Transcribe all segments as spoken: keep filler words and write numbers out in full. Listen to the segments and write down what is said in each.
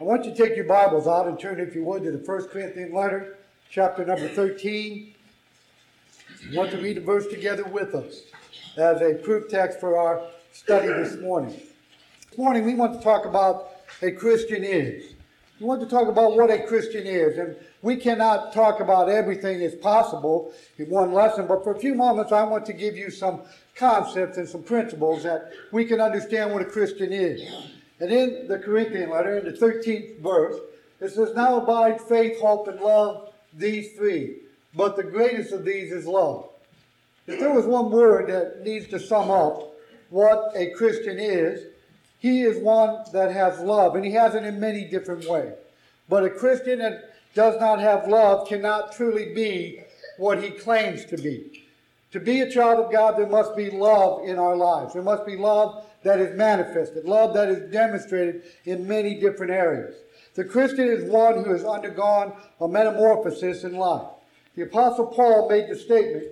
I want you to take your Bibles out and turn, if you would, to the First Corinthians letter, chapter number thirteen. I want to read a verse together with us as a proof text for our study this morning. This morning we want to talk about a Christian is. We want to talk about what a Christian is. And we cannot talk about everything as possible in one lesson, but for a few moments I want to give you some concepts and some principles that we can understand what a Christian is. And in the Corinthian letter, in the thirteenth verse, it says, "Now abide faith, hope, and love, these three. But the greatest of these is love." If there was one word that needs to sum up what a Christian is, he is one that has love, and he has it in many different ways. But a Christian that does not have love cannot truly be what he claims to be. To be a child of God, there must be love in our lives. There must be love that is manifested, love that is demonstrated in many different areas. The Christian is one who has undergone a metamorphosis in life. The Apostle Paul made the statement,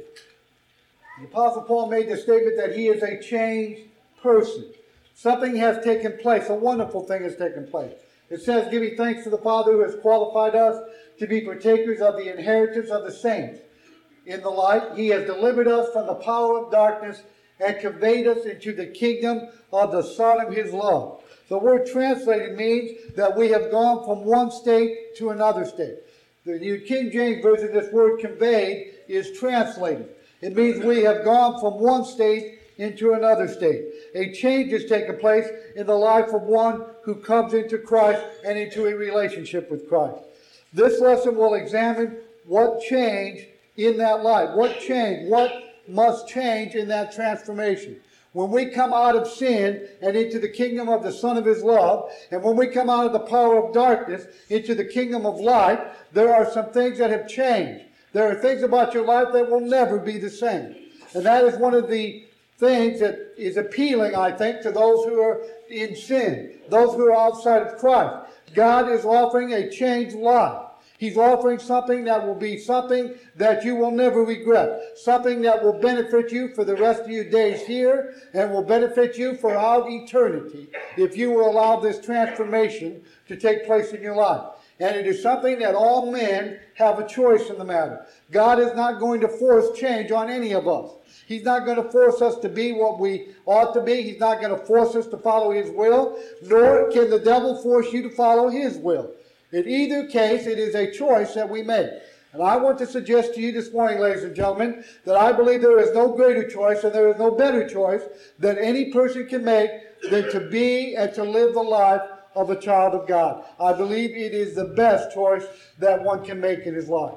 the Apostle Paul made the statement that he is a changed person. Something has taken place, a wonderful thing has taken place. It says, "Giving thanks to the Father who has qualified us to be partakers of the inheritance of the saints. In the light, he has delivered us from the power of darkness and conveyed us into the kingdom of the Son of his love." The word translated means that we have gone from one state to another state. The New King James Version, this word conveyed is translated. It means we have gone from one state into another state. A change has taken place in the life of one who comes into Christ and into a relationship with Christ. This lesson will examine what changed in that life. What changed? What must change in that transformation? When we come out of sin and into the kingdom of the Son of his love, and when we come out of the power of darkness into the kingdom of light, there are some things that have changed. There are things about your life that will never be the same. And that is one of the things that is appealing, I think, to those who are in sin, those who are outside of Christ. God is offering a changed life. He's offering something that will be something that you will never regret. Something that will benefit you for the rest of your days here and will benefit you throughout eternity if you will allow this transformation to take place in your life. And it is something that all men have a choice in the matter. God is not going to force change on any of us. He's not going to force us to be what we ought to be. He's not going to force us to follow his will, nor can the devil force you to follow his will. In either case, it is a choice that we make. And I want to suggest to you this morning, ladies and gentlemen, that I believe there is no greater choice and there is no better choice that any person can make than to be and to live the life of a child of God. I believe it is the best choice that one can make in his life.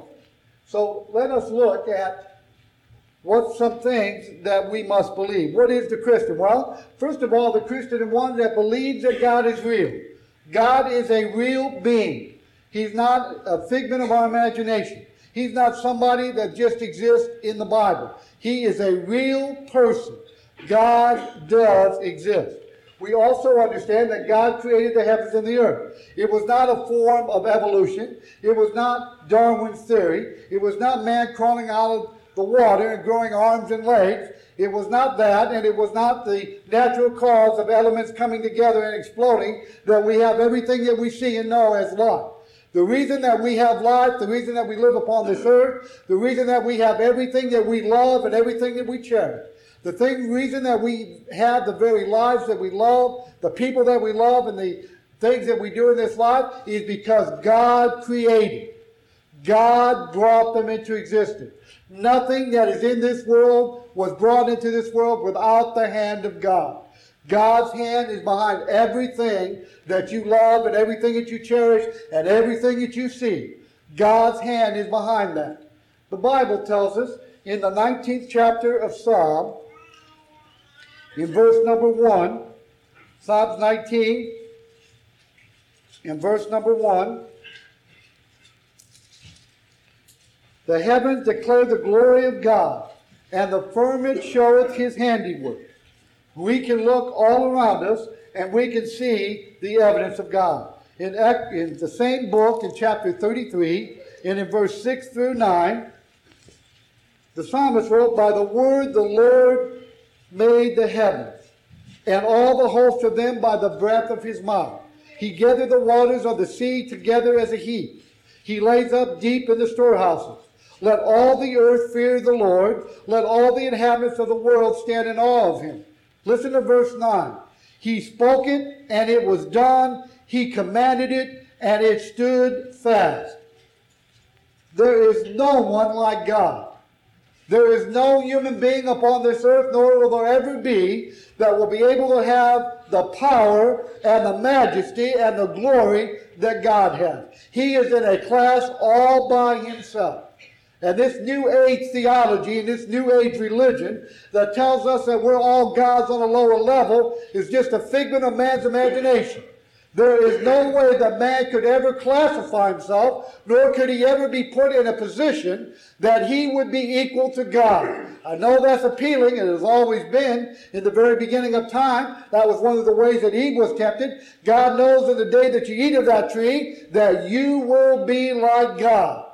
So let us look at what some things that we must believe. What is the Christian? Well, first of all, the Christian is one that believes that God is real. God is a real being. He's not a figment of our imagination. He's not somebody that just exists in the Bible. He is a real person. God does exist. We also understand that God created the heavens and the earth. It was not a form of evolution. It was not Darwin's theory. It was not man crawling out of the water and growing arms and legs. It was not that, and it was not the natural cause of elements coming together and exploding that we have everything that we see and know as life. The reason that we have life, the reason that we live upon this earth, the reason that we have everything that we love and everything that we cherish, the thing, reason that we have the very lives that we love, the people that we love, and the things that we do in this life is because God created. God brought them into existence. Nothing that is in this world was brought into this world without the hand of God. God's hand is behind everything that you love and everything that you cherish and everything that you see. God's hand is behind that. The Bible tells us in the nineteenth chapter of Psalm, in verse number one, Psalms nineteen, in verse number one, "The heavens declare the glory of God, and the firmament showeth his handiwork." We can look all around us, and we can see the evidence of God. In, in the same book, in chapter thirty-three, and in verse six through nine, the psalmist wrote, "By the word the Lord made the heavens, and all the host of them by the breath of his mouth. He gathered the waters of the sea together as a heap. He lays up deep in the storehouses. Let all the earth fear the Lord. Let all the inhabitants of the world stand in awe of him. Listen to verse nine. He spoke it, and it was done. He commanded it, and it stood fast. There is no one like God. There is no human being upon this earth, nor will there ever be, that will be able to have the power and the majesty and the glory that God has. He is in a class all by himself. And this New Age theology and this New Age religion that tells us that we're all gods on a lower level is just a figment of man's imagination. There is no way that man could ever classify himself, nor could he ever be put in a position that he would be equal to God. I know that's appealing. It has always been in the very beginning of time. That was one of the ways that Eve was tempted. God knows in the day that you eat of that tree that you will be like God.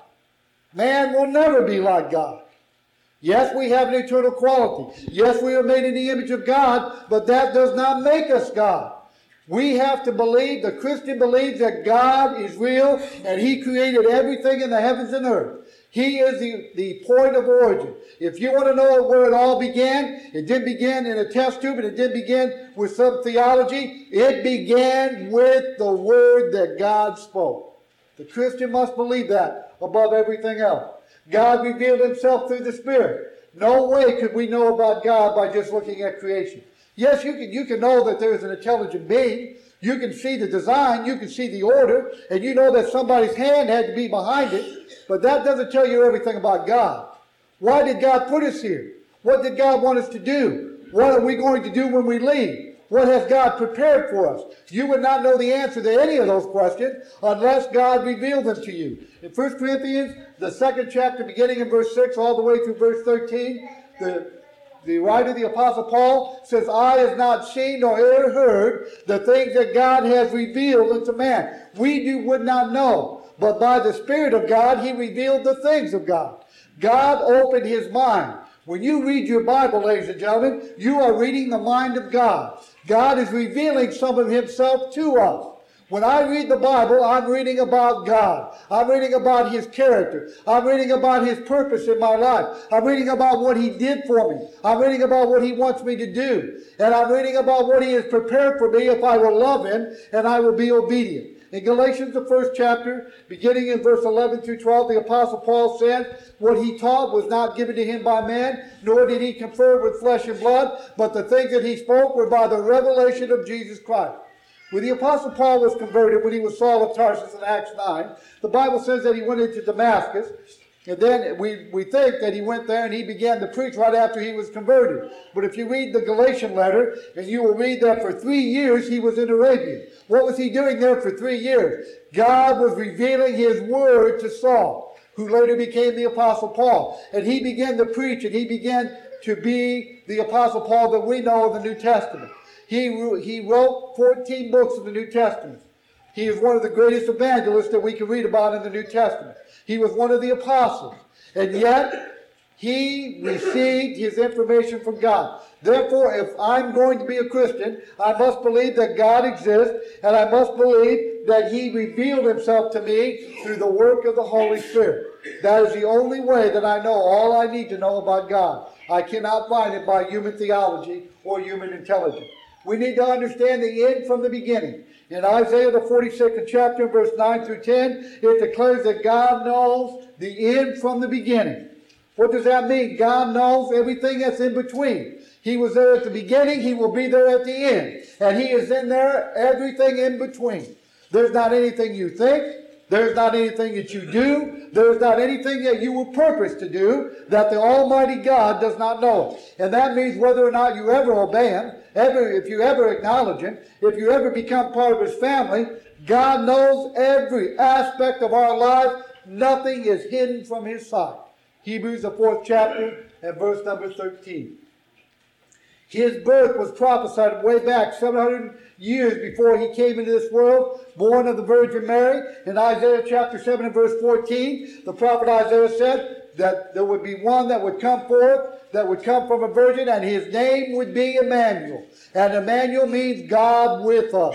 Man will never be like God. Yes, we have an eternal quality. Yes, we are made in the image of God, but that does not make us God. We have to believe, the Christian believes that God is real and he created everything in the heavens and earth. He is the, the point of origin. If you want to know where it all began, it didn't begin in a test tube and it didn't begin with some theology. It began with the word that God spoke. The Christian must believe that above everything else. God revealed himself through the Spirit. No way could we know about God by just looking at creation. Yes, you can, you can know that there is an intelligent being. You can see the design. You can see the order. And you know that somebody's hand had to be behind it. But that doesn't tell you everything about God. Why did God put us here? What did God want us to do? What are we going to do when we leave? What has God prepared for us? You would not know the answer to any of those questions unless God revealed them to you. In First Corinthians, the second chapter, beginning in verse six, all the way through verse thirteen, the The writer, the Apostle Paul, says, eye has not seen nor ear heard the things that God has revealed unto man. We do would not know, but by the Spirit of God, he revealed the things of God. God opened his mind. When you read your Bible, ladies and gentlemen, you are reading the mind of God. God is revealing some of himself to us. When I read the Bible, I'm reading about God. I'm reading about his character. I'm reading about his purpose in my life. I'm reading about what he did for me. I'm reading about what he wants me to do. And I'm reading about what he has prepared for me if I will love him and I will be obedient. In Galatians, the first chapter, beginning in verse eleven through twelve, the Apostle Paul said, what he taught was not given to him by man, nor did he confer with flesh and blood, but the things that he spoke were by the revelation of Jesus Christ. When the Apostle Paul was converted, when he was Saul of Tarsus in Acts nine, the Bible says that he went into Damascus, and then we, we think that he went there and he began to preach right after he was converted. But if you read the Galatian letter, and you will read that for three years he was in Arabia. What was he doing there for three years? God was revealing his word to Saul, who later became the Apostle Paul. And he began to preach, and he began to be the Apostle Paul that we know of the New Testament. He, he wrote fourteen books of the New Testament. He is one of the greatest evangelists that we can read about in the New Testament. He was one of the apostles. And yet, he received his information from God. Therefore, if I'm going to be a Christian, I must believe that God exists, and I must believe that he revealed himself to me through the work of the Holy Spirit. That is the only way that I know all I need to know about God. I cannot find it by human theology or human intelligence. We need to understand the end from the beginning. In Isaiah the forty-second chapter, verse nine through ten, it declares that God knows the end from the beginning. What does that mean? God knows everything that's in between. He was there at the beginning, he will be there at the end. And he is in there, everything in between. There's not anything you think, there's not anything that you do, there's not anything that you were purposed to do that the Almighty God does not know. And that means whether or not you ever obey him, ever, if you ever acknowledge him, if you ever become part of his family, God knows every aspect of our life. Nothing is hidden from his sight. Hebrews, the fourth chapter, and verse number thirteen. His birth was prophesied way back seven hundred years before he came into this world, born of the Virgin Mary. In Isaiah chapter seven and verse fourteen, the prophet Isaiah said that there would be one that would come forth, that would come from a virgin, and his name would be Emmanuel. And Emmanuel means God with us.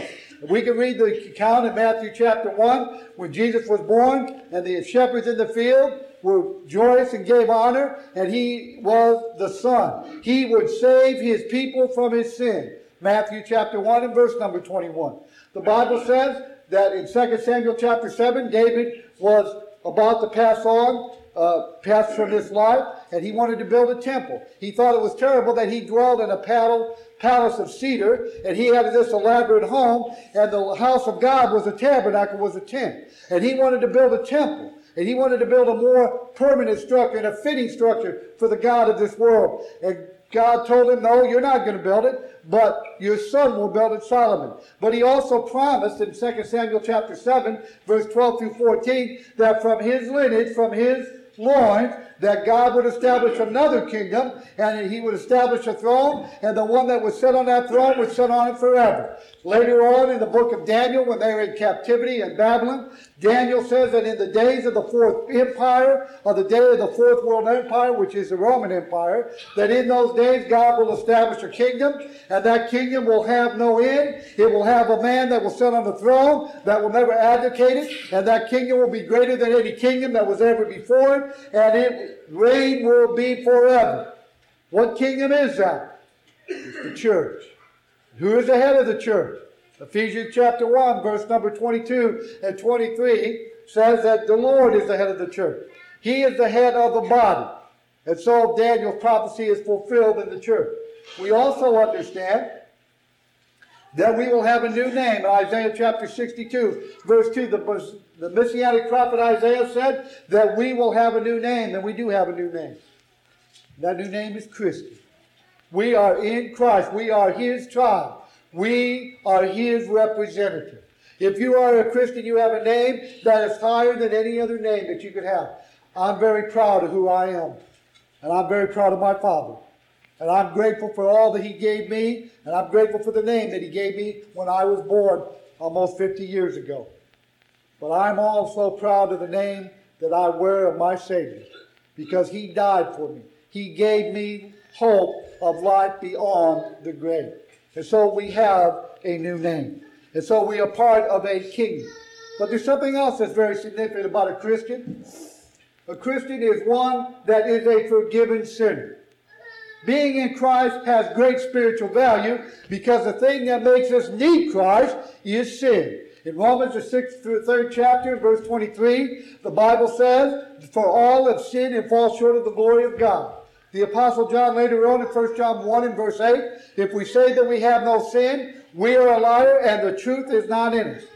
We can read the account in Matthew chapter one when Jesus was born and the shepherds in the field were joyous and gave honor, and he was the Son. He would save his people from his sin. Matthew chapter one and verse number twenty-one. The Bible says that in Second Samuel chapter seven, David was about to pass on, uh, pass from this life, and he wanted to build a temple. He thought it was terrible that he dwelled in a paddle, palace of cedar, and he had this elaborate home, and the house of God was a tabernacle, was a tent. And he wanted to build a temple. And he wanted to build a more permanent structure and a fitting structure for the God of this world. And God told him, no, you're not going to build it, but your son will build it, Solomon. But he also promised in Second Samuel chapter seven, verse twelve through fourteen, that from his lineage, from his loins, that God would establish another kingdom, and he would establish a throne, and the one that was set on that throne would sit on it forever. Later on in the book of Daniel, when they were in captivity in Babylon, Daniel says that in the days of the fourth empire, or the day of the fourth world empire, which is the Roman Empire, that in those days God will establish a kingdom, and that kingdom will have no end. It will have a man that will sit on the throne that will never abdicate it, and that kingdom will be greater than any kingdom that was ever before it, and it reign will be forever. What kingdom is that? It's the church. Who is the head of the church? Ephesians chapter one, verse number twenty-two and twenty-three says that the Lord is the head of the church. He is the head of the body. And so Daniel's prophecy is fulfilled in the church. We also understand that we will have a new name. In Isaiah chapter sixty-two, verse two, the, the Messianic prophet Isaiah said that we will have a new name, and we do have a new name. That new name is Christian. We are in Christ. We are his tribe. We are his representative. If you are a Christian, you have a name that is higher than any other name that you could have. I'm very proud of who I am. And I'm very proud of my Father. And I'm grateful for all that he gave me. And I'm grateful for the name that he gave me when I was born almost fifty years ago. But I'm also proud of the name that I wear of my Savior. Because he died for me. He gave me hope of life beyond the grave. And so we have a new name. And so we are part of a kingdom. But there's something else that's very significant about a Christian. A Christian is one that is a forgiven sinner. Being in Christ has great spiritual value because the thing that makes us need Christ is sin. In Romans, the sixth through third chapter, verse twenty-three, the Bible says, for all have sinned and fall short of the glory of God. The Apostle John later on in First John one and verse eight, if we say that we have no sin, we are a liar and the truth is not in us.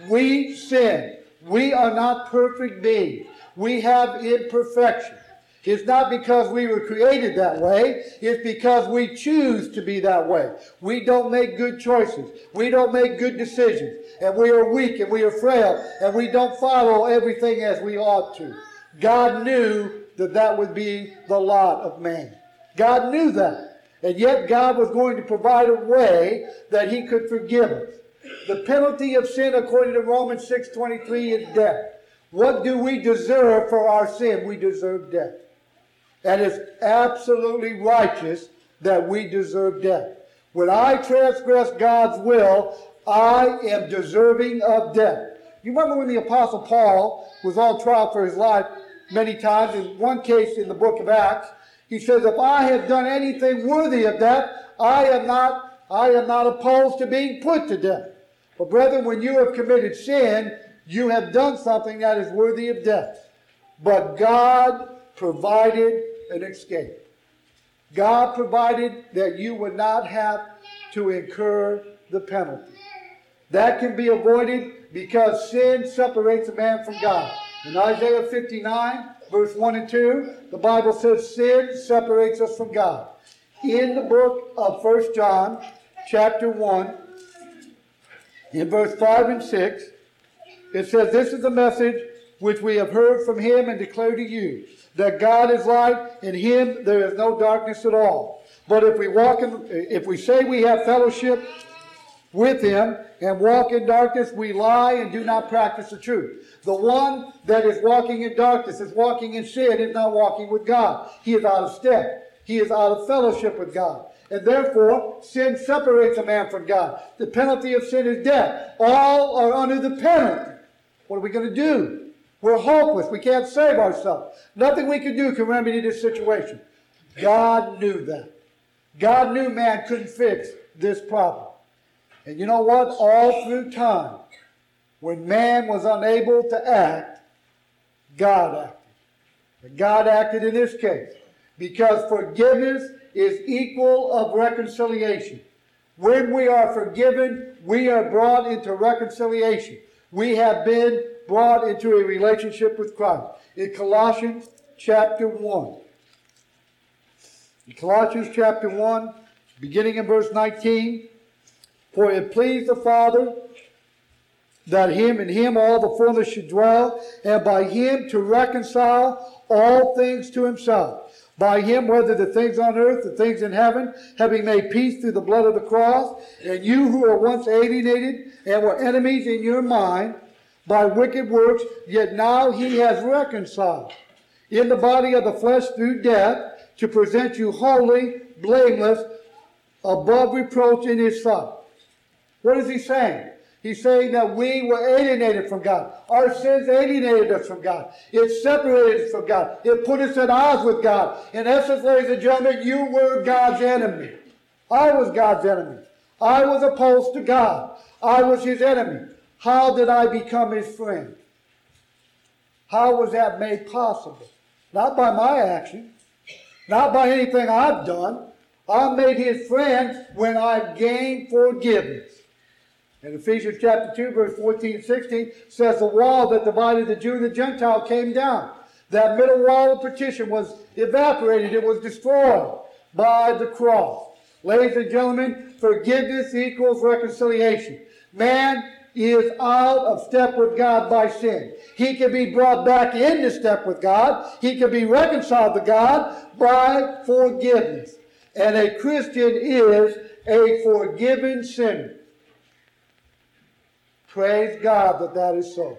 We sin. We are not perfect beings. We have imperfection. It's not because we were created that way. It's because we choose to be that way. We don't make good choices. We don't make good decisions. And we are weak and we are frail. And we don't follow everything as we ought to. God knew that that would be the lot of man. God knew that. And yet God was going to provide a way that he could forgive us. The penalty of sin, according to Romans six twenty-three, is death. What do we deserve for our sin? We deserve death. And it's absolutely righteous that we deserve death. When I transgress God's will, I am deserving of death. You remember when the Apostle Paul was on trial for his life many times? In one case in the book of Acts, he says, if I have done anything worthy of death, I am not, I am not opposed to being put to death. But brethren, when you have committed sin, you have done something that is worthy of death. But God provided an escape. God provided that you would not have to incur the penalty. That can be avoided because sin separates a man from God. In Isaiah fifty-nine, verse one and two, the Bible says sin separates us from God. In the book of First John, chapter one, in verse five and six, it says, this is the message which we have heard from him and declare to you, that God is light, in him there is no darkness at all. But if we walk in, if we say we have fellowship with him and walk in darkness, we lie and do not practice the truth. The one that is walking in darkness, is walking in sin, is not walking with God. He is out of step. He is out of fellowship with God. And therefore, sin separates a man from God. The penalty of sin is death. All are under the penalty. What are we going to do? We're hopeless. We can't save ourselves. Nothing we can do can remedy this situation. God knew that. God knew man couldn't fix this problem. And you know what? All through time, when man was unable to act, God acted. And God acted in this case because forgiveness is equal of reconciliation. When we are forgiven, we are brought into reconciliation. We have been brought into a relationship with Christ. In Colossians chapter one. In Colossians chapter one, beginning in verse nineteen, for it pleased the Father that him and him all the fullness should dwell, and by him to reconcile all things to himself. By him, whether the things on earth, the things in heaven, having made peace through the blood of the cross, and you who were once alienated and were enemies in your mind by wicked works, yet now he has reconciled in the body of the flesh through death, to present you holy, blameless, above reproach in his sight. What is he saying? He's saying that we were alienated from God. Our sins alienated us from God. It separated us from God. It put us at odds with God. In essence, ladies and gentlemen, you were God's enemy. I was God's enemy. I was opposed to God. I was his enemy. How did I become his friend? How was that made possible? Not by my action. Not by anything I've done. I'm made his friend when I've gained forgiveness. And Ephesians chapter two, verse fourteen and sixteen says the wall that divided the Jew and the Gentile came down. That middle wall of partition was evaporated. It was destroyed by the cross. Ladies and gentlemen, forgiveness equals reconciliation. Man is out of step with God by sin. He can be brought back into step with God. He can be reconciled to God by forgiveness. And a Christian is a forgiven sinner. Praise God that that is so.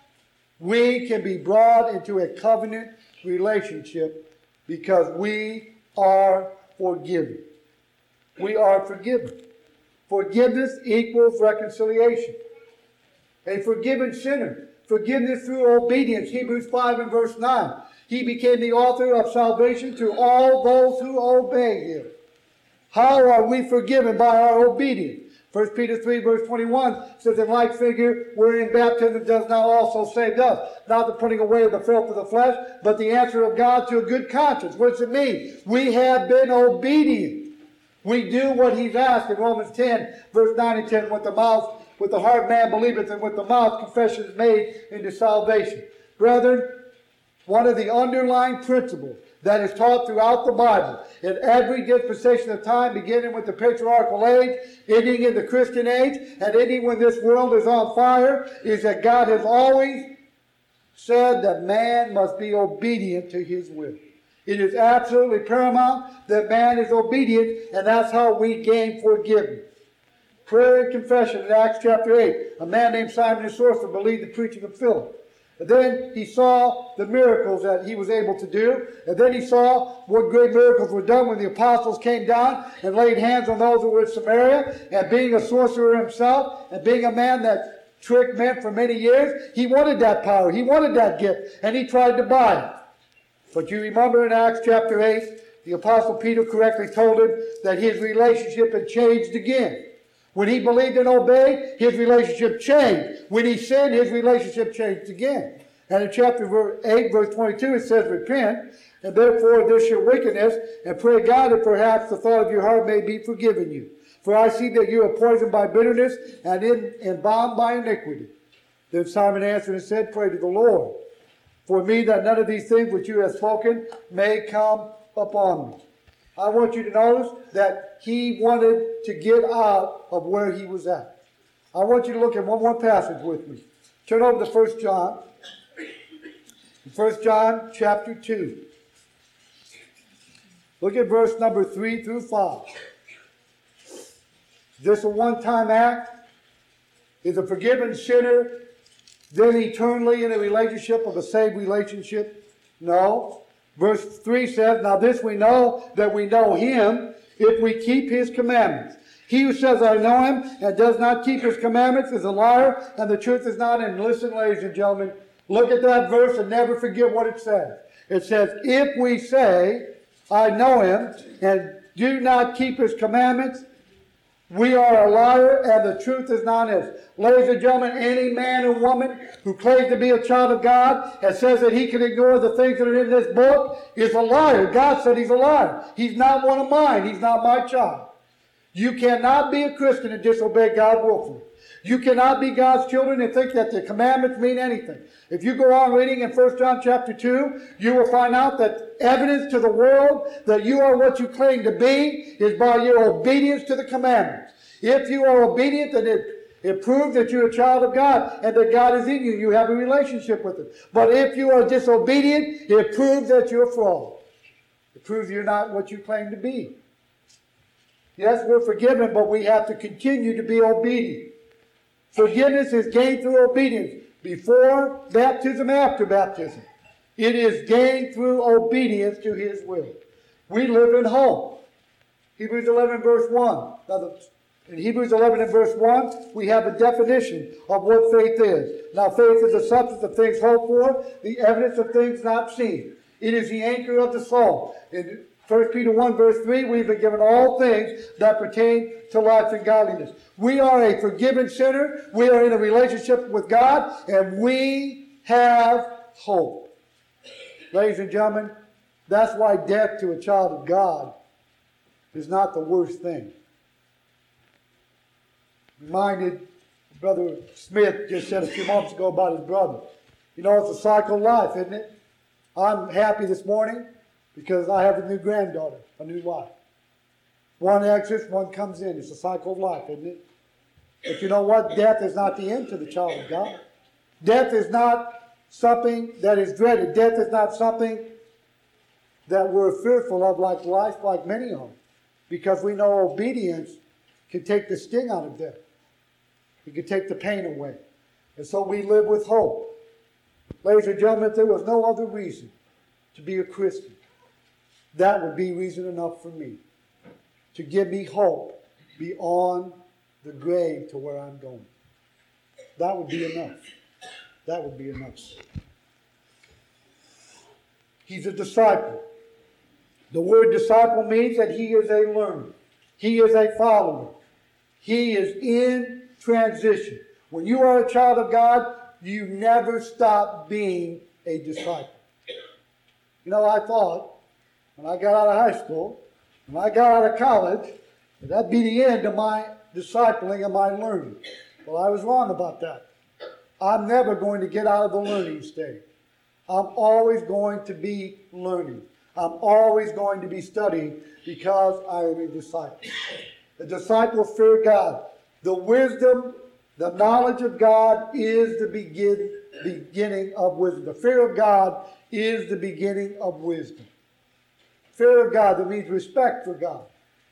We can be brought into a covenant relationship because we are forgiven. We are forgiven. Forgiveness equals reconciliation. A forgiven sinner. Forgiveness through obedience. Hebrews five and verse nine. He became the author of salvation to all those who obey him. How are we forgiven? By our obedience. First Peter three verse twenty-one says, in like figure, wherein baptism does not also save us, not the putting away of the filth of the flesh, but the answer of God to a good conscience. What does it mean? We have been obedient. We do what he's asked in Romans ten, verse nine and ten, with the mouth, with the heart man believeth, and with the mouth confession is made into salvation. Brethren, one of the underlying principles that is taught throughout the Bible, in every dispensation of time, beginning with the patriarchal age, ending in the Christian age, and ending when this world is on fire, is that God has always said that man must be obedient to his will. It is absolutely paramount that man is obedient, and that's how we gain forgiveness. Prayer and confession in Acts chapter eight. A man named Simon the sorcerer believed the preaching of Philip. And then he saw the miracles that he was able to do. And then he saw what great miracles were done when the apostles came down and laid hands on those who were in Samaria. And being a sorcerer himself, and being a man that tricked men for many years, he wanted that power. He wanted that gift. And he tried to buy it. But you remember in Acts chapter eight, the apostle Peter correctly told him that his relationship had changed again. When he believed and obeyed, his relationship changed. When he sinned, his relationship changed again. And in chapter eight, verse twenty-two, it says, repent, and therefore this your wickedness, and pray God that perhaps the thought of your heart may be forgiven you. For I see that you are poisoned by bitterness, and, in, and bound by iniquity. Then Simon answered and said, pray to the Lord for me that none of these things which you have spoken may come upon me. I want you to notice that he wanted to get out of where he was at. I want you to look at one more passage with me. Turn over to First John. First John chapter two. Look at verse number three through five. Is this a one-time act? Is a forgiven sinner then eternally in a relationship of a saved relationship? No. Verse three says, now this we know, that we know him, if we keep his commandments. He who says, I know him, and does not keep his commandments is a liar, and the truth is not in him. Listen, ladies and gentlemen, look at that verse and never forget what it says. It says, if we say, I know him, and do not keep his commandments, we are a liar, and the truth is not in us. Ladies and gentlemen, any man or woman who claims to be a child of God and says that he can ignore the things that are in this book is a liar. God said he's a liar. He's not one of mine. He's not my child. You cannot be a Christian and disobey God willfully. You cannot be God's children and think that the commandments mean anything. If you go on reading in First John chapter two, you will find out that evidence to the world that you are what you claim to be is by your obedience to the commandments. If you are obedient, then it, it proves that you're a child of God and that God is in you. You have a relationship with him. But if you are disobedient, it proves that you're a fraud. It proves you're not what you claim to be. Yes, we're forgiven, but we have to continue to be obedient. Forgiveness is gained through obedience. Before baptism, after baptism. It is gained through obedience to his will. We live in hope. Hebrews eleven verse one. Now, in Hebrews eleven and verse one, we have a definition of what faith is. Now, faith is the substance of things hoped for, the evidence of things not seen. It is the anchor of the soul. In First Peter one verse three, we've been given all things that pertain to life and godliness. We are a forgiven sinner. We are in a relationship with God, and we have hope. Ladies and gentlemen, that's why death to a child of God is not the worst thing. Reminded Brother Smith just said a few months ago about his brother. You know, it's a cycle of life, isn't it? I'm happy this morning because I have a new granddaughter, a new wife. One exits, one comes in. It's a cycle of life, isn't it? But you know what? Death is not the end to the child of God. Death is not something that is dreaded. Death is not something that we're fearful of like life, like many are. Because we know obedience can take the sting out of death. It can take the pain away. And so we live with hope. Ladies and gentlemen, if there was no other reason to be a Christian, that would be reason enough for me to give me hope beyond the grave to where I'm going. That would be enough. That would be enough. He's a disciple. The word disciple means that he is a learner. He is a follower. He is in transition. When you are a child of God, you never stop being a disciple. You know, I thought when I got out of high school, when I got out of college, that'd be the end of my discipling and my learning. Well, I was wrong about that. I'm never going to get out of the learning stage. I'm always going to be learning. I'm always going to be studying because I am a disciple. The disciples fear God. The wisdom, the knowledge of God is the begin, beginning of wisdom. The fear of God is the beginning of wisdom. Fear of God, that means respect for God.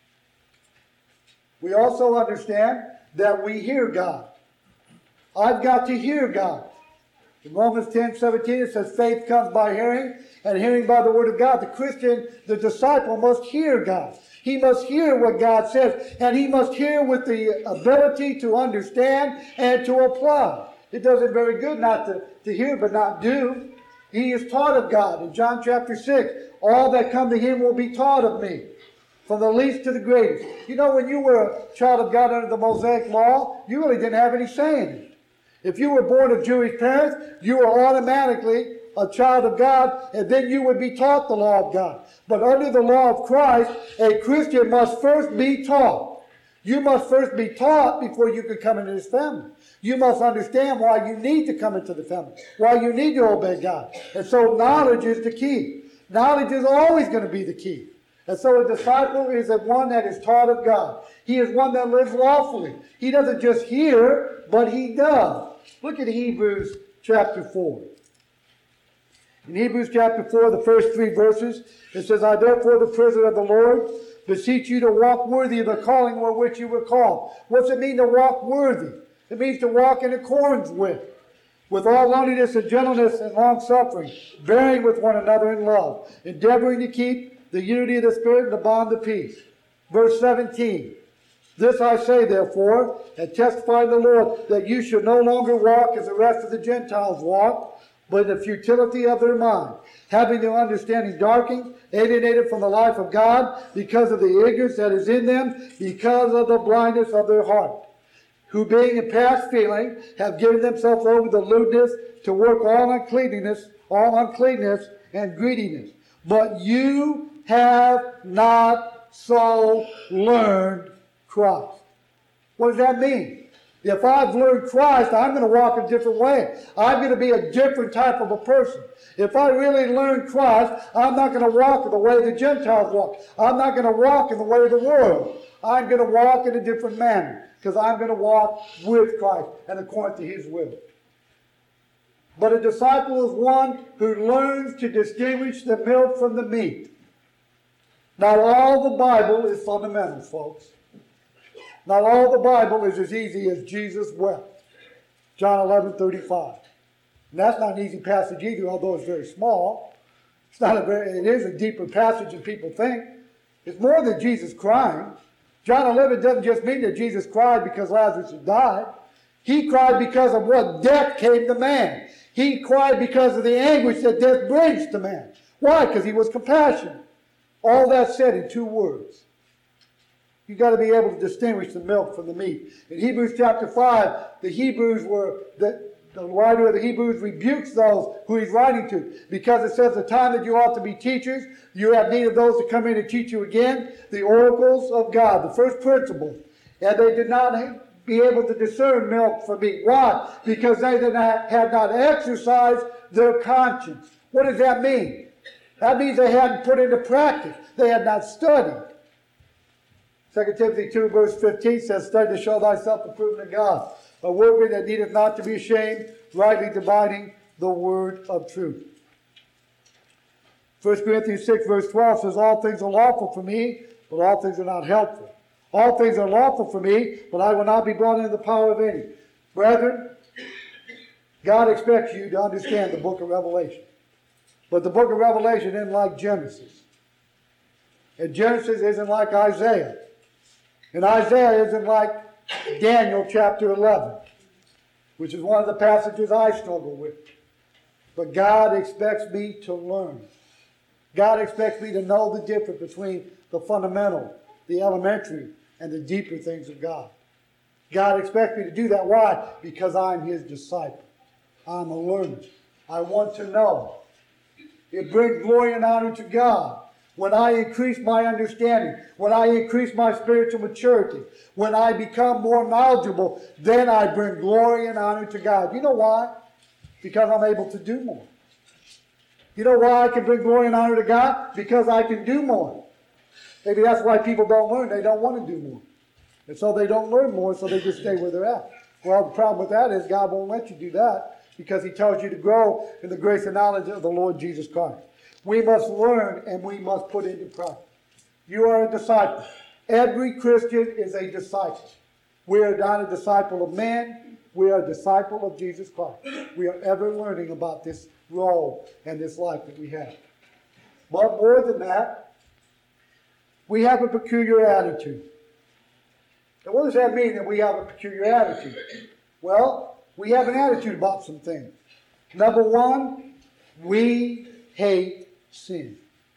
We also understand that we hear God. I've got to hear God. In Romans ten seventeen it says faith comes by hearing, and hearing by the word of God. The Christian, the disciple, must hear God. He must hear what God says, and he must hear with the ability to understand and to apply. It does it very good not to, to hear but not do. He is taught of God. In John chapter six, all that come to him will be taught of me, from the least to the greatest. You know, when you were a child of God under the Mosaic law, you really didn't have any say in it. If you were born of Jewish parents, you were automatically a child of God, and then you would be taught the law of God. But under the law of Christ, a Christian must first be taught. You must first be taught before you can come into his family. You must understand why you need to come into the family, why you need to obey God. And so knowledge is the key. Knowledge is always going to be the key. And so a disciple is a one that is taught of God. He is one that lives lawfully. He doesn't just hear, but he does. Look at Hebrews chapter four. In Hebrews chapter four, the first three verses, it says, I therefore, the prisoner of the Lord, beseech you to walk worthy of the calling with which you were called. What's it mean to walk worthy? It means to walk in accordance with. With all lowliness and gentleness and long-suffering, bearing with one another in love, endeavoring to keep the unity of the Spirit and the bond of peace. Verse seventeen. This I say, therefore, and testify in the Lord, that you should no longer walk as the rest of the Gentiles walk, but in the futility of their mind, having their understanding darkened, alienated from the life of God, because of the ignorance that is in them, because of the blindness of their heart, who being in past feeling, have given themselves over to lewdness, to work all uncleanness, all uncleanness and greediness. But you have not so learned Christ. What does that mean? If I've learned Christ, I'm going to walk a different way. I'm going to be a different type of a person. If I really learn Christ, I'm not going to walk in the way the Gentiles walk. I'm not going to walk in the way of the world. I'm going to walk in a different manner because I'm going to walk with Christ and according to His will. But a disciple is one who learns to distinguish the milk from the meat. Not all the Bible is fundamental, folks. Not all the Bible is as easy as Jesus wept. John eleven thirty-five. And that's not an easy passage either, although it's very small. It's not a very, it is a deeper passage than people think. It's more than Jesus crying. John eleven doesn't just mean that Jesus cried because Lazarus had died. He cried because of what death came to man. He cried because of the anguish that death brings to man. Why? Because he was compassionate. All that said in two words. You've got to be able to distinguish the milk from the meat. In Hebrews chapter five, the Hebrews were, the, the writer of the Hebrews rebukes those who he's writing to, because it says the time that you ought to be teachers, you have need of those to come in and teach you again the oracles of God, the first principle. And they did not be able to discern milk from meat. Why? Because they did not, had not exercised their conscience. What does that mean? That means they hadn't put into practice. They had not studied. Second Timothy two verse fifteen says, study to show thyself approved to God, a workman that needeth not to be ashamed, rightly dividing the word of truth. First Corinthians six verse twelve says, all things are lawful for me, but all things are not helpful. All things are lawful for me, but I will not be brought into the power of any. Brethren, God expects you to understand the book of Revelation. But the book of Revelation isn't like Genesis. And Genesis isn't like Isaiah. And Isaiah isn't like Daniel chapter eleven, which is one of the passages I struggle with. But God expects me to learn. God expects me to know the difference between the fundamental, the elementary, and the deeper things of God. God expects me to do that. Why? Because I'm His disciple. I'm a learner. I want to know. It brings glory and honor to God. When I increase my understanding, when I increase my spiritual maturity, when I become more knowledgeable, then I bring glory and honor to God. You know why? Because I'm able to do more. You know why I can bring glory and honor to God? Because I can do more. Maybe that's why people don't learn. They don't want to do more. And so they don't learn more, so they just stay where they're at. Well, the problem with that is God won't let you do that because He tells you to grow in the grace and knowledge of the Lord Jesus Christ. We must learn and we must put it into practice. You are a disciple. Every Christian is a disciple. We are not a disciple of man. We are a disciple of Jesus Christ. We are ever learning about this role and this life that we have. But more than that, we have a peculiar attitude. And what does that mean that we have a peculiar attitude? Well, we have an attitude about some things. Number one, we hate sin.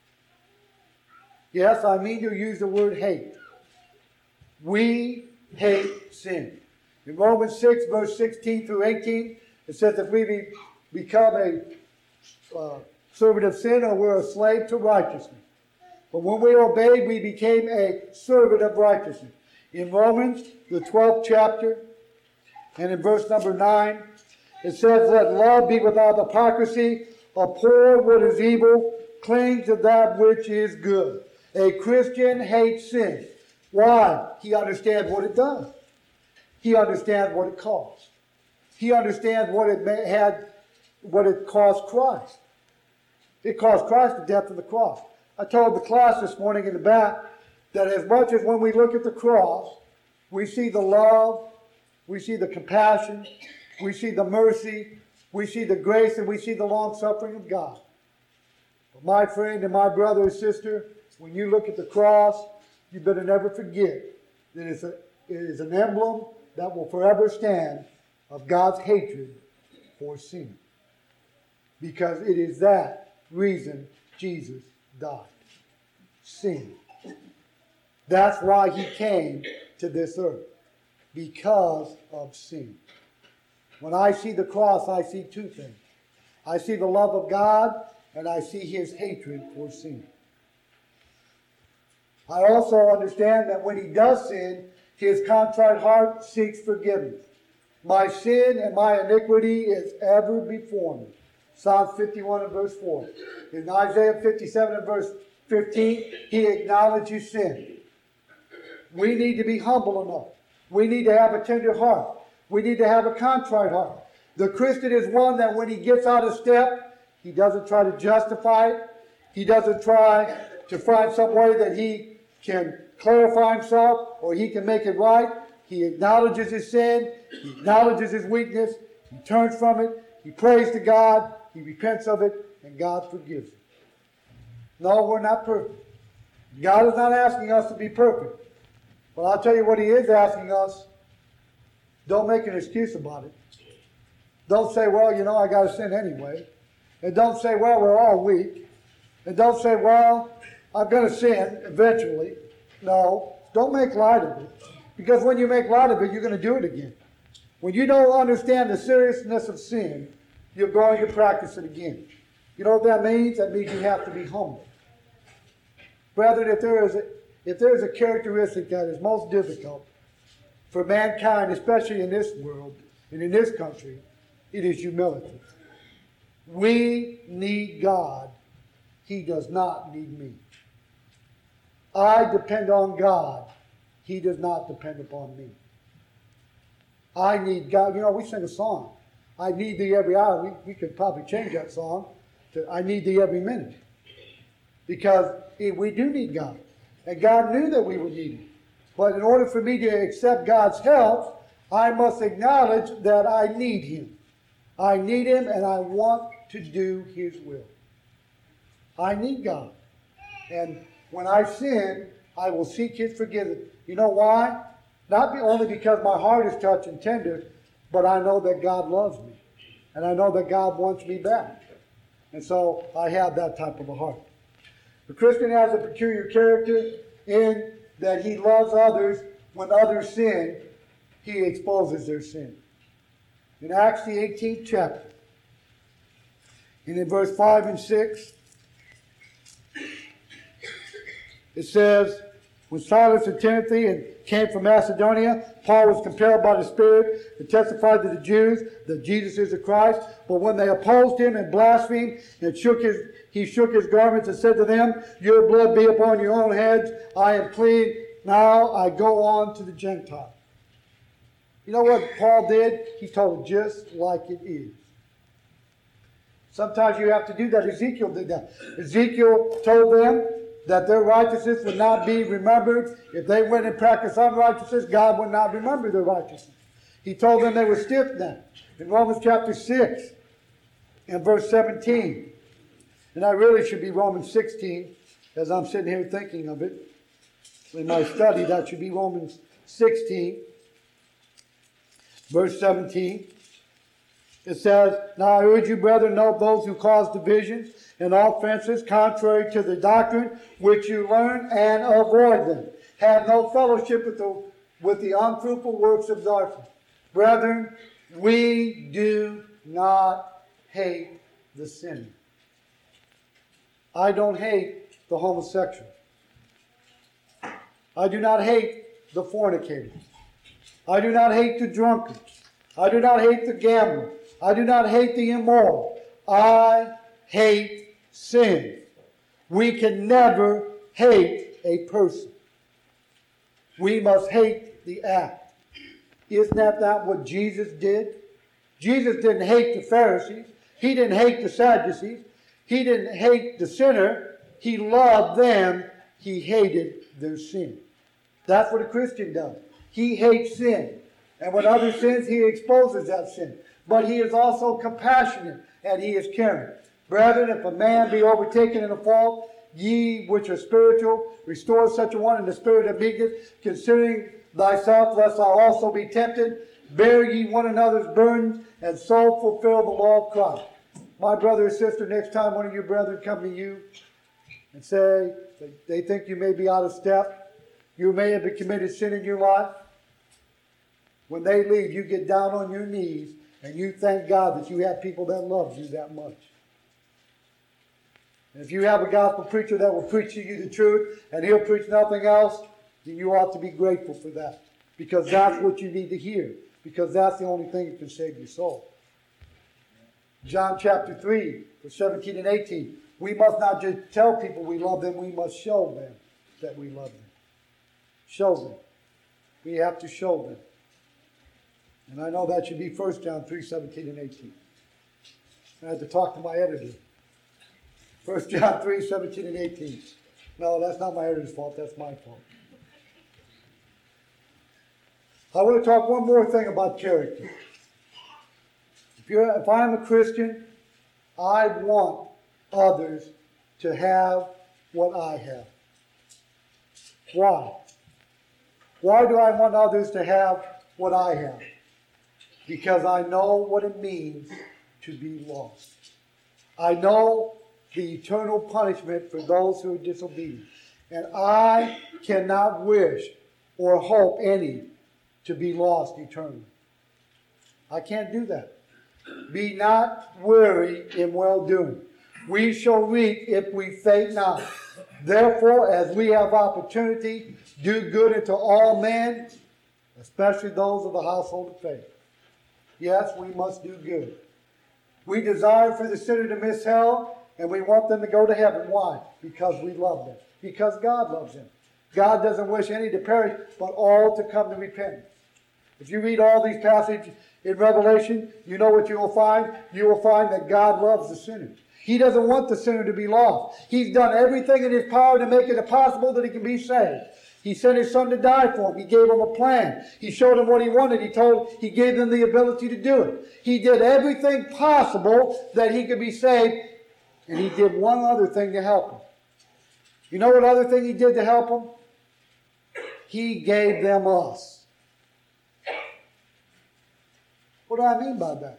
Yes, I mean to use the word hate. We hate sin. In Romans six, verse sixteen through eighteen, it says if we be, become a uh, servant of sin, or we're a slave to righteousness. But when we obeyed, we became a servant of righteousness. In Romans, the twelfth chapter, and in verse number nine, it says, let love be without hypocrisy, abhor what is evil, cling to that which is good. A Christian hates sin. Why? He understands what it does. He understands what it costs. He understands what it may, had, what it cost Christ. It cost Christ the death of the cross. I told the class this morning in the back that as much as when we look at the cross, we see the love, we see the compassion, we see the mercy, we see the grace, and we see the long-suffering of God. But my friend and my brother and sister, when you look at the cross, you better never forget that it's a, it is an emblem that will forever stand of God's hatred for sin. Because it is that reason Jesus died. Sin. That's why he came to this earth. Because of sin. When I see the cross, I see two things. I see the love of God, and I see his hatred for sin. I also understand that when he does sin, his contrite heart seeks forgiveness. My sin and my iniquity is ever before me. Psalm fifty-one and verse four. In Isaiah fifty-seven and verse fifteen, he acknowledges sin. We need to be humble enough. We need to have a tender heart. We need to have a contrite heart. The Christian is one that when he gets out of step, he doesn't try to justify it. He doesn't try to find some way that he can clarify himself or he can make it right. He acknowledges his sin. He acknowledges his weakness. He turns from it. He prays to God. He repents of it, and God forgives him. No, we're not perfect. God is not asking us to be perfect. But I'll tell you what he is asking us. Don't make an excuse about it. Don't say, well, you know, I got to sin anyway. And don't say, well, we're all weak. And don't say, well, I'm going to sin eventually. No, don't make light of it. Because when you make light of it, you're going to do it again. When you don't understand the seriousness of sin, you're going to practice it again. You know what that means? That means you have to be humble. Brethren, if there is a, if there is a characteristic that is most difficult for mankind, especially in this world and in this country, it is humility. We need God. He does not need me. I depend on God. He does not depend upon me. I need God. You know, we sing a song. I need thee every hour. We, we could probably change that song to I need thee every minute. Because we do need God. And God knew that we would need him. But in order for me to accept God's help, I must acknowledge that I need him. I need him and I want to do his will. I need God. And when I sin, I will seek his forgiveness. You know why? Not only because my heart is touched and tender, but I know that God loves me. And I know that God wants me back. And so I have that type of a heart. The Christian has a peculiar character in that he loves others. When others sin, he exposes their sin. In Acts the eighteenth chapter, and in verse five and six, it says, when Silas and Timothy and came from Macedonia, Paul was compelled by the Spirit to testify to the Jews that Jesus is the Christ. But when they opposed him and blasphemed, and shook his, he shook his garments and said to them, your blood be upon your own heads. I am clean. Now I go on to the Gentiles. You know what Paul did? He told it just like it is. Sometimes you have to do that. Ezekiel did that. Ezekiel told them that their righteousness would not be remembered. If they went and practiced unrighteousness, God would not remember their righteousness. He told them they were stiff-necked. In Romans chapter six and verse seventeen, and I really should be Romans sixteen, as I'm sitting here thinking of it. In my study, that should be Romans sixteen, verse seventeen. It says, now I urge you, brethren, note those who cause divisions and offenses contrary to the doctrine which you learn, and avoid them. Have no fellowship with the, with the unfruitful works of darkness. Brethren, we do not hate the sinner. I don't hate the homosexual. I do not hate the fornicator. I do not hate the drunkard. I do not hate the gambler. I do not hate the immoral. I hate sin. We can never hate a person. We must hate the act. Isn't that, that what Jesus did? Jesus didn't hate the Pharisees. He didn't hate the Sadducees. He didn't hate the sinner. He loved them. He hated their sin. That's what a Christian does. He hates sin. And when others sins, he exposes that sin. But he is also compassionate and he is caring. Brethren, if a man be overtaken in a fault, ye which are spiritual, restore such a one in the spirit of meekness, considering thyself, lest thou also be tempted. Bear ye one another's burdens, and so fulfill the law of Christ. My brother or sister, next time one of your brethren come to you and say they think you may be out of step, you may have committed sin in your life, when they leave, you get down on your knees and you thank God that you have people that love you that much. And if you have a gospel preacher that will preach to you the truth and he'll preach nothing else, then you ought to be grateful for that. Because that's what you need to hear. Because that's the only thing that can save your soul. John chapter three, verse seventeen and eighteen. We must not just tell people we love them, we must show them that we love them. Show them. We have to show them. And I know that should be First John three, seventeen and eighteen. I had to talk to my editor. First John three, seventeen and eighteen. No, that's not my editor's fault, that's my fault. I want to talk one more thing about character. If, you're, if I'm a Christian, I want others to have what I have. Why? Why do I want others to have what I have? Because I know what it means to be lost. I know the eternal punishment for those who are disobedient. And I cannot wish or hope any to be lost eternally. I can't do that. Be not weary in well-doing. We shall reap if we faint not. Therefore, as we have opportunity, do good unto all men, especially those of the household of faith. Yes, we must do good. We desire for the sinner to miss hell, and we want them to go to heaven. Why? Because we love them. Because God loves them. God doesn't wish any to perish, but all to come to repentance. If you read all these passages in Revelation, you know what you will find? You will find that God loves the sinner. He doesn't want the sinner to be lost. He's done everything in his power to make it possible that he can be saved. He sent his son to die for him. He gave him a plan. He showed him what he wanted. He told, he gave them the ability to do it. He did everything possible that he could be saved. And he did one other thing to help him. You know what other thing he did to help him? He gave them us. What do I mean by that?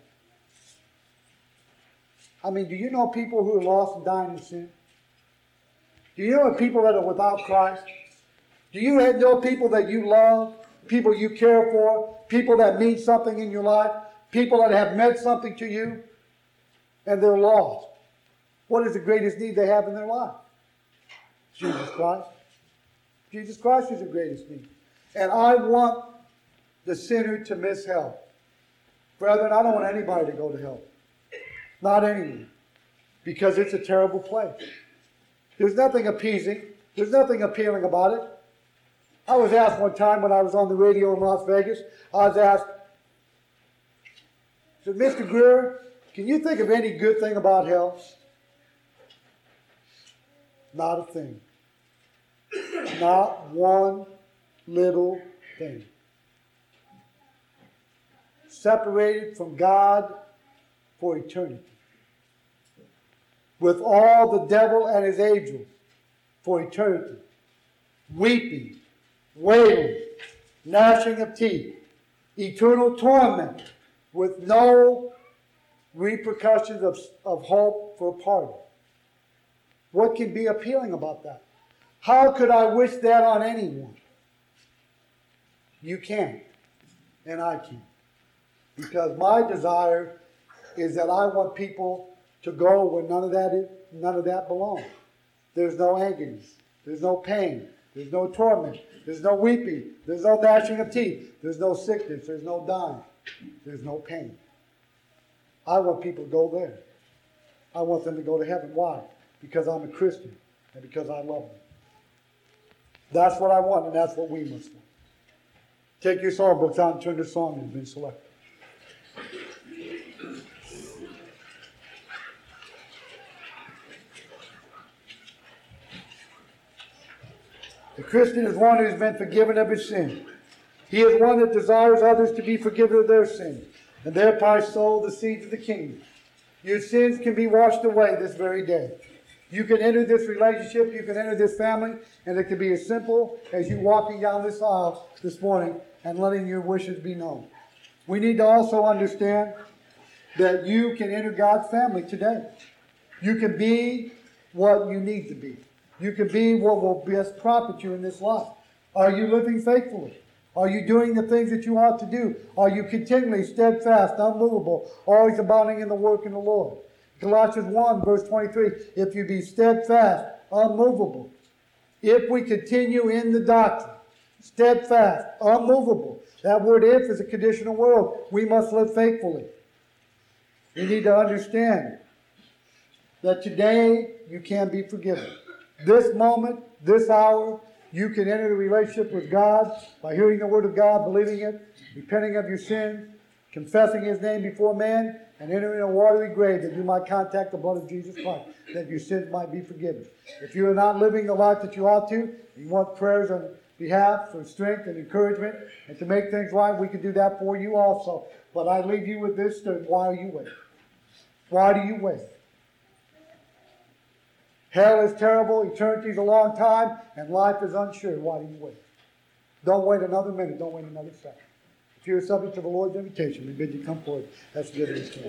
I mean, do you know people who are lost and dying in sin? Do you know people that are without Christ? Do you know people that you love, people you care for, people that mean something in your life, people that have meant something to you, and they're lost? What is the greatest need they have in their life? Jesus Christ. Jesus Christ is the greatest need. And I want the sinner to miss hell. Brethren, I don't want anybody to go to hell. Not anyone. Because it's a terrible place. There's nothing appeasing. There's nothing appealing about it. I was asked one time when I was on the radio in Las Vegas, I was asked, I said, Mister Greer, can you think of any good thing about hell? Not a thing. Not one little thing. Separated from God for eternity. With all the devil and his angels for eternity. Weeping, wailing, gnashing of teeth, eternal torment with no repercussions of, of hope for pardon. What can be appealing about that? How could I wish that on anyone? You can't, and I can't. Because my desire is that I want people to go where none of that is, none of that belongs. There's no agony. There's no pain. There's no torment. There's no weeping. There's no gnashing of teeth. There's no sickness. There's no dying. There's no pain. I want people to go there. I want them to go to heaven. Why? Because I'm a Christian and because I love them. That's what I want, and that's what we must want. Take your songbooks out and turn the song that has been selected. The Christian is one who has been forgiven of his sin. He is one that desires others to be forgiven of their sins, and thereby sow the seeds of the kingdom. Your sins can be washed away this very day. You can enter this relationship, you can enter this family, and it can be as simple as you walking down this aisle this morning and letting your wishes be known. We need to also understand that you can enter God's family today. You can be what you need to be. You can be what will best profit you in this life. Are you living faithfully? Are you doing the things that you ought to do? Are you continually steadfast, unmovable, always abounding in the work of the Lord? Colossians one, verse twenty-three, if you be steadfast, unmovable. If we continue in the doctrine, steadfast, unmovable. That word if is a conditional word. We must live faithfully. You need to understand that today you can be forgiven. This moment, this hour, you can enter a relationship with God by hearing the word of God, believing it, repenting of your sins, confessing his name before man, and entering a watery grave that you might contact the blood of Jesus Christ, that your sins might be forgiven. If you are not living the life that you ought to, you want prayers on behalf for strength and encouragement and to make things right, we can do that for you also. But I leave you with this statement. Why are you waiting? Why do you wait? Hell is terrible, eternity is a long time, and life is unsure. Why do you wait? Don't wait another minute, don't wait another second. If you're subject to the Lord's invitation, we bid you come forward. That's good.